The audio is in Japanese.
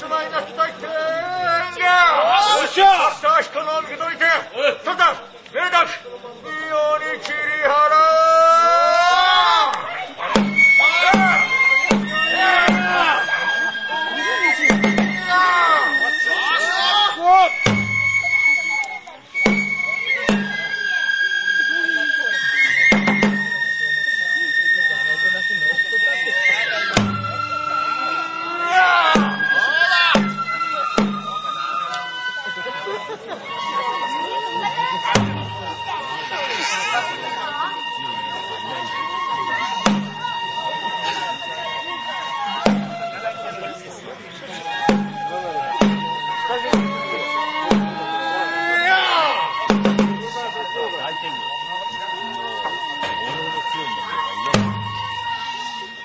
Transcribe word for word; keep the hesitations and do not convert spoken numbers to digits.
しまいな期待ってんじゃ。よっしゃ。明日人の見けといて。ちょっと。